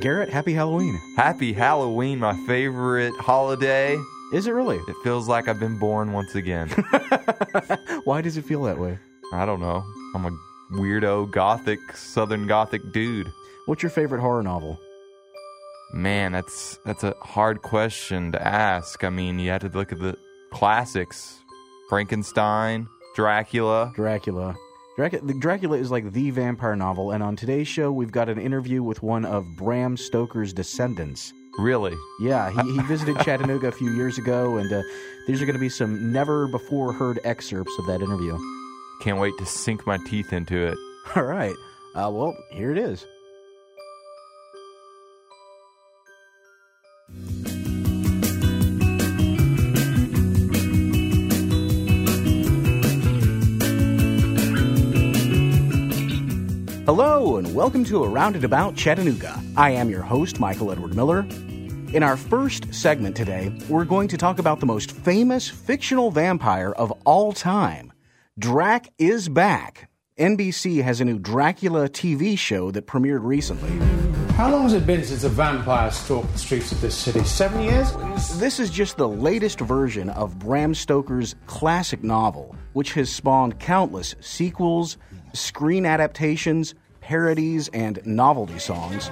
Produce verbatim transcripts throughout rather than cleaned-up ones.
Garrett, happy Halloween. Happy Halloween, my favorite holiday. Is it really? It feels like I've been born once again. Why does it feel that way? I don't know. I'm a weirdo, gothic, southern gothic dude. What's your favorite horror novel? Man, that's that's a hard question to ask. I mean, you have to look at the classics. Frankenstein, Dracula. Dracula. Dracula. Dracula is like the vampire novel, and on today's show, we've got an interview with one of Bram Stoker's descendants. Really? Yeah, he, he visited Chattanooga a few years ago, and uh, these are going to be some never-before-heard excerpts of that interview. Can't wait to sink my teeth into it. All right. Uh, well, here it is. Hello, and welcome to A Roundabout Chattanooga. I am your host, Michael Edward Miller. In our first segment today, we're going to talk about the most famous fictional vampire of all time. Drac is back. N B C has a new Dracula T V show that premiered recently. How long has it been since a vampire stalked the streets of this city? Seven years? This is just the latest version of Bram Stoker's classic novel, which has spawned countless sequels, screen adaptations, parodies, and novelty songs.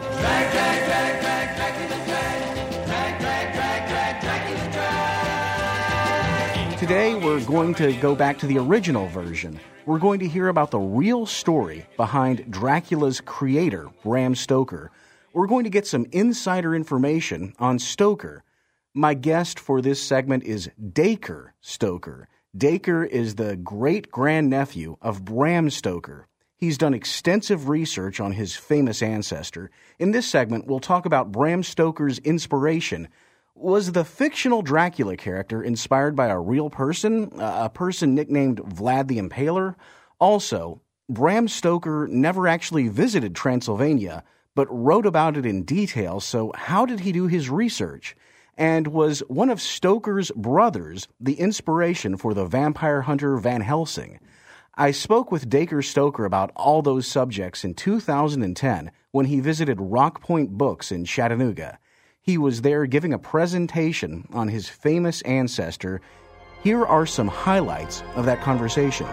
Today, we're going to go back to the original version. We're going to hear about the real story behind Dracula's creator, Bram Stoker. We're going to get some insider information on Stoker. My guest for this segment is Dacre Stoker. Dacre is the great-grandnephew of Bram Stoker. He's done extensive research on his famous ancestor. In this segment, we'll talk about Bram Stoker's inspiration. Was the fictional Dracula character inspired by a real person, a person nicknamed Vlad the Impaler? Also, Bram Stoker never actually visited Transylvania, but wrote about it in detail, so how did he do his research? And was one of Stoker's brothers the inspiration for the vampire hunter Van Helsing? I spoke with Dacre Stoker about all those subjects in two thousand ten when he visited Rock Point Books in Chattanooga. He was there giving a presentation on his famous ancestor. Here are some highlights of that conversation.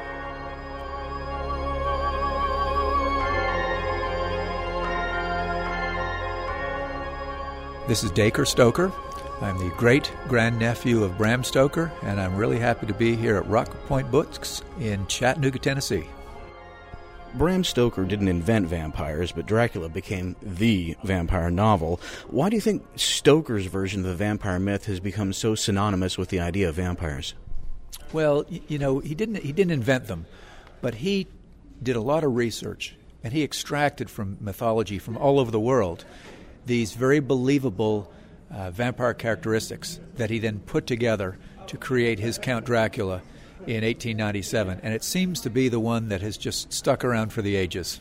This is Dacre Stoker. I'm the great-grandnephew of Bram Stoker, and I'm really happy to be here at Rock Point Books in Chattanooga, Tennessee. Bram Stoker didn't invent vampires, but Dracula became the vampire novel. Why do you think Stoker's version of the vampire myth has become so synonymous with the idea of vampires? Well, you know, he didn't he didn't invent them, but he did a lot of research, and he extracted from mythology from all over the world these very believable uh, vampire characteristics that he then put together to create his Count Dracula in eighteen ninety-seven, and it seems to be the one that has just stuck around for the ages.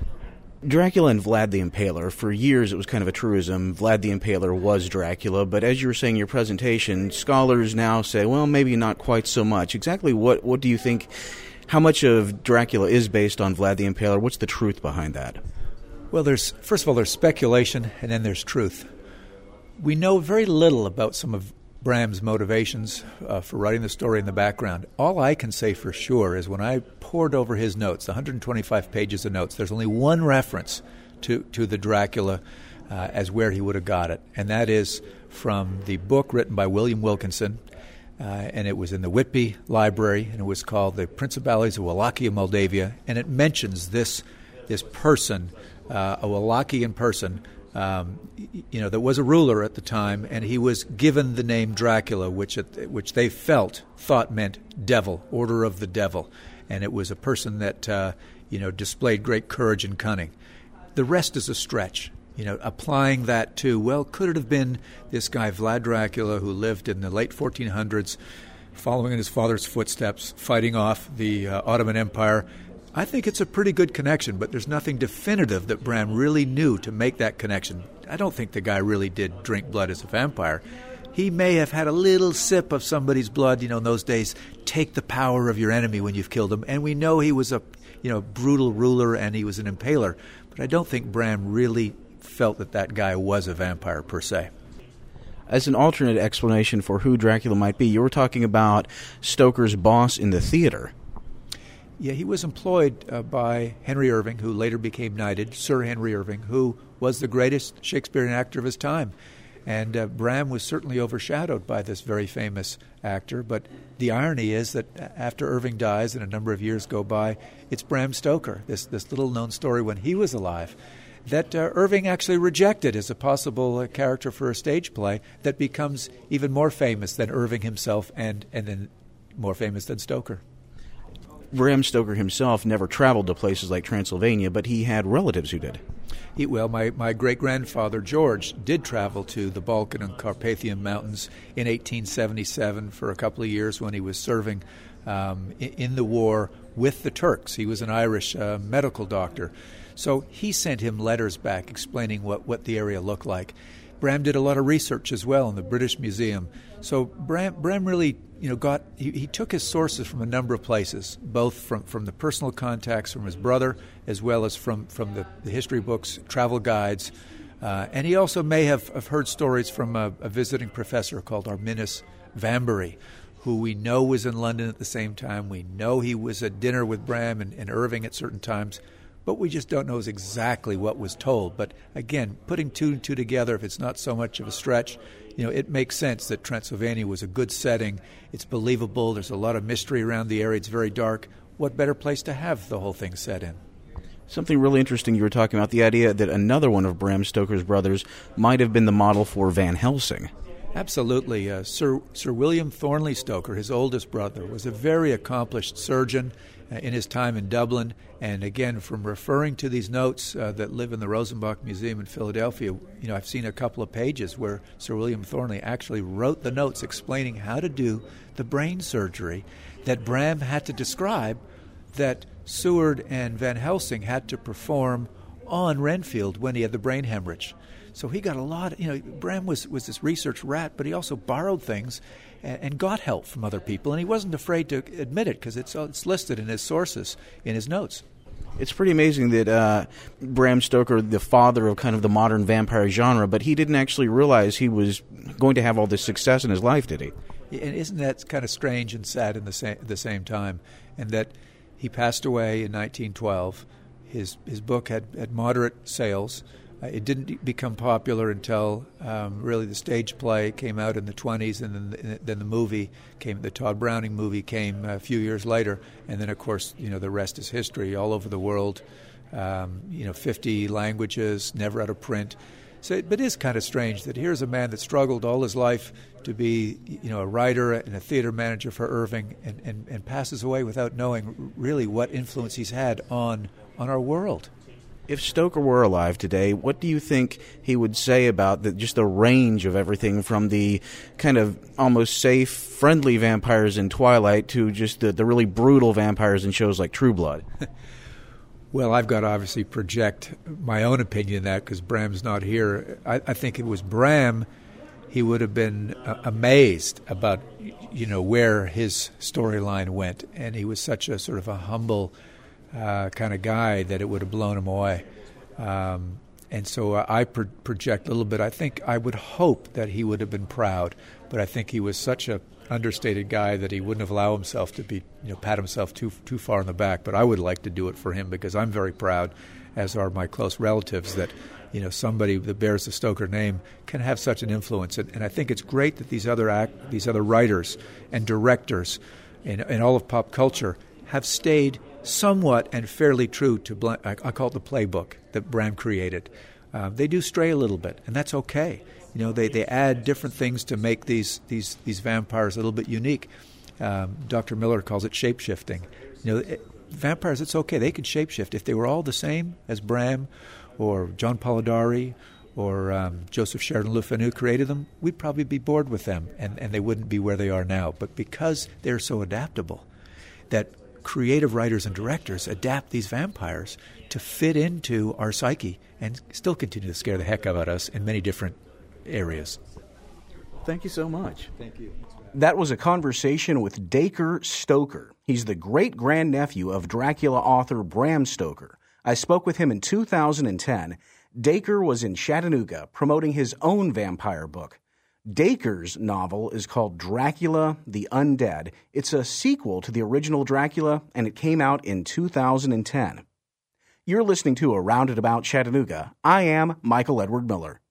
Dracula and Vlad the Impaler, for years it was kind of a truism. Vlad the Impaler was Dracula, but as you were saying in your presentation, scholars now say, well, maybe not quite so much. Exactly what, what do you think, how much of Dracula is based on Vlad the Impaler? What's the truth behind that? Well, there's first of all, there's speculation, and then there's truth. We know very little about some of Bram's motivations uh, for writing the story in the background. All I can say for sure is when I pored over his notes, one hundred twenty-five pages of notes, there's only one reference to, to the Dracula uh, as where he would have got it, and that is from the book written by William Wilkinson, uh, and it was in the Whitby Library, and it was called The Principalities of Wallachia, Moldavia, and it mentions this this person, uh, a Wallachian person, Um, you know, there was a ruler at the time, and he was given the name Dracula, which which they felt, thought meant devil, order of the devil. And it was a person that, uh, you know, displayed great courage and cunning. The rest is a stretch, you know, applying that to, well, could it have been this guy, Vlad Dracula, who lived in the late fourteen hundreds, following in his father's footsteps, fighting off the uh, Ottoman Empire? I think it's a pretty good connection, but there's nothing definitive that Bram really knew to make that connection. I don't think the guy really did drink blood as a vampire. He may have had a little sip of somebody's blood, you know, in those days. Take the power of your enemy when you've killed him. And we know he was a, you know, brutal ruler and he was an impaler. But I don't think Bram really felt that that guy was a vampire per se. As an alternate explanation for who Dracula might be, you were talking about Stoker's boss in the theater. Yeah, he was employed uh, by Henry Irving, who later became knighted, Sir Henry Irving, who was the greatest Shakespearean actor of his time. And uh, Bram was certainly overshadowed by this very famous actor. But the irony is that after Irving dies and a number of years go by, it's Bram Stoker, this, this little-known story when he was alive, that uh, Irving actually rejected as a possible uh, character for a stage play that becomes even more famous than Irving himself and, and then more famous than Stoker. Bram Stoker himself never traveled to places like Transylvania, but he had relatives who did. He, well, my, my great-grandfather, George, did travel to the Balkan and Carpathian Mountains in eighteen seventy-seven for a couple of years when he was serving um, in, in the war with the Turks. He was an Irish uh, medical doctor. So he sent him letters back explaining what, what the area looked like. Bram did a lot of research as well in the British Museum. So Bram, Bram really, you know, got he, he took his sources from a number of places, both from, from the personal contacts from his brother, as well as from from the, the history books, travel guides, uh, and he also may have, have heard stories from a, a visiting professor called Arminus Vambery, who we know was in London at the same time. We know he was at dinner with Bram and, and Irving at certain times. But we just don't know exactly what was told. But again, putting two and two together, if it's not so much of a stretch, you know, it makes sense that Transylvania was a good setting. It's believable. There's a lot of mystery around the area. It's very dark. What better place to have the whole thing set in? Something really interesting you were talking about, the idea that another one of Bram Stoker's brothers might have been the model for Van Helsing. Absolutely. Uh, Sir Sir William Thornley Stoker, his oldest brother, was a very accomplished surgeon uh, in his time in Dublin. And again, from referring to these notes uh, that live in the Rosenbach Museum in Philadelphia, you know, I've seen a couple of pages where Sir William Thornley actually wrote the notes explaining how to do the brain surgery that Bram had to describe, that Seward and Van Helsing had to perform on Renfield when he had the brain hemorrhage. So he got a lot of, you know, Bram was, was this research rat, but he also borrowed things and, and got help from other people, and he wasn't afraid to admit it because it's, it's listed in his sources, in his notes. It's pretty amazing that uh, Bram Stoker, the father of kind of the modern vampire genre, but he didn't actually realize he was going to have all this success in his life, did he? And isn't that kind of strange and sad in the same, at the same time? And that he passed away in nineteen twelve. His his book had, had moderate sales. Uh, it didn't become popular until um, really the stage play came out in the twenties, and then the, then the movie came. The Todd Browning movie came a few years later, and then of course, you know, the rest is history. All over the world, um, you know, fifty languages, never out of print. So, it, but it is kind of strange that here's a man that struggled all his life to be, you know, a writer and a theater manager for Irving, and, and, and passes away without knowing really what influence he's had on on our world. If Stoker were alive today, what do you think he would say about the, just the range of everything from the kind of almost safe, friendly vampires in Twilight to just the, the really brutal vampires in shows like True Blood? Well, I've got to obviously project my own opinion of that because Bram's not here. I, I think it was Bram, he would have been uh, amazed about, you know, where his storyline went. And he was such a sort of a humble Uh, kind of guy that it would have blown him away. Um, and so uh, I pro- project a little bit. I think I would hope that he would have been proud, but I think he was such a understated guy that he wouldn't have allowed himself to be, you know, pat himself too too far in the back. But I would like to do it for him because I'm very proud, as are my close relatives, that, you know, somebody that bears the Stoker name can have such an influence. And, and I think it's great that these other act, these other writers and directors in, in all of pop culture have stayed somewhat and fairly true to, I call it the playbook that Bram created. Uh, they do stray a little bit, and that's okay. You know, they, they add different things to make these these these vampires a little bit unique. Um, Doctor Miller calls it shape-shifting. You know, it, vampires, it's okay. They can shape-shift. If they were all the same as Bram or John Polidori or um, Joseph Sheridan Le Fanu created them, we'd probably be bored with them, and, and they wouldn't be where they are now. But because they're so adaptable, that creative writers and directors adapt these vampires to fit into our psyche and still continue to scare the heck out of us in many different areas. Thank you so much. Thank you. That was a conversation with Dacre Stoker. He's the great-grandnephew of Dracula author Bram Stoker. I spoke with him in two thousand ten. Dacre was in Chattanooga promoting his own vampire book. Dacre's novel is called Dracula the Undead. It's a sequel to the original Dracula, and it came out in two thousand ten. You're listening to Around and About Chattanooga. I am Michael Edward Miller.